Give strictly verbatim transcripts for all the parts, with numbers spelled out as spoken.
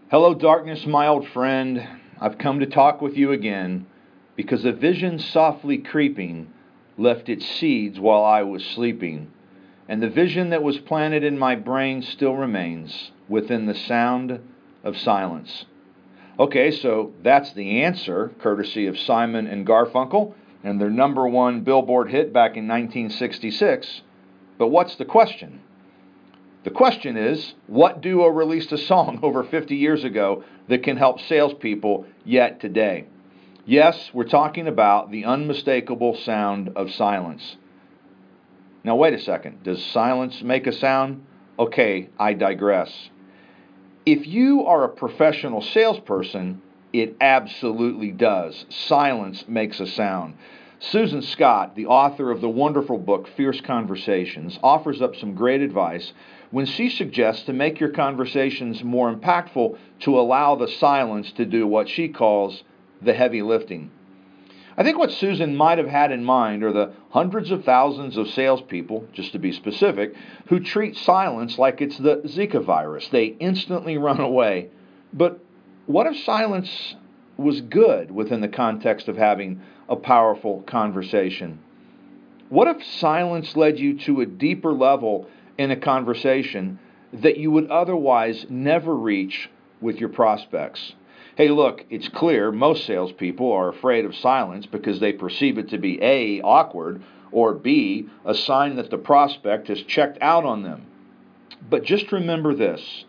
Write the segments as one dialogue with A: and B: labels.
A: Hello, darkness, my old friend. I've come to talk with you again because a vision softly creeping left its seeds while I was sleeping, and the vision that was planted in my brain still remains within the sound of silence. Okay, so that's the answer, courtesy of Simon and Garfunkel and their number one Billboard hit back in nineteen sixty-six. But what's the question? The question is, what duo released a song over fifty years ago that can help salespeople yet today? Yes, we're talking about the unmistakable sound of silence. Now, wait a second. Does silence make a sound? Okay, I digress. If you are a professional salesperson, it absolutely does. Silence makes a sound. Susan Scott, the author of the wonderful book Fierce Conversations, offers up some great advice when she suggests to make your conversations more impactful to allow the silence to do what she calls the heavy lifting. I think what Susan might have had in mind are the hundreds of thousands of salespeople, just to be specific, who treat silence like it's the Zika virus. They instantly run away. But what if silence was good within the context of having a powerful conversation? What if silence led you to a deeper level in a conversation that you would otherwise never reach with your prospects? Hey, look, it's clear most salespeople are afraid of silence because they perceive it to be A, awkward, or B, a sign that the prospect has checked out on them. But just remember this: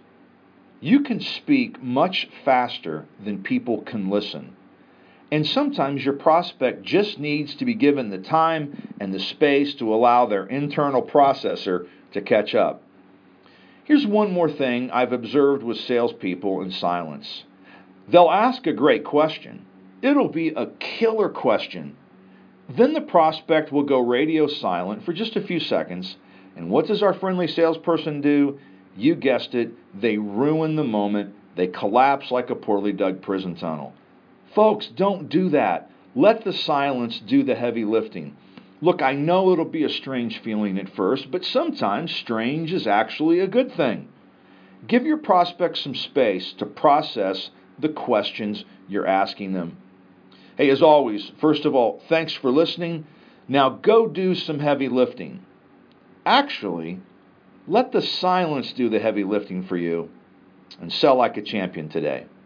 A: you can speak much faster than people can listen. And sometimes your prospect just needs to be given the time and the space to allow their internal processor to catch up. Here's one more thing I've observed with salespeople in silence. They'll ask a great question. It'll be a killer question. Then the prospect will go radio silent for just a few seconds. And what does our friendly salesperson do? You guessed it, they ruin the moment. They collapse like a poorly dug prison tunnel. Folks, don't do that. Let the silence do the heavy lifting. Look, I know it'll be a strange feeling at first, but sometimes strange is actually a good thing. Give your prospects some space to process the questions you're asking them. Hey, as always, first of all, thanks for listening. Now go do some heavy lifting. Actually, let the silence do the heavy lifting for you and sell like a champion today.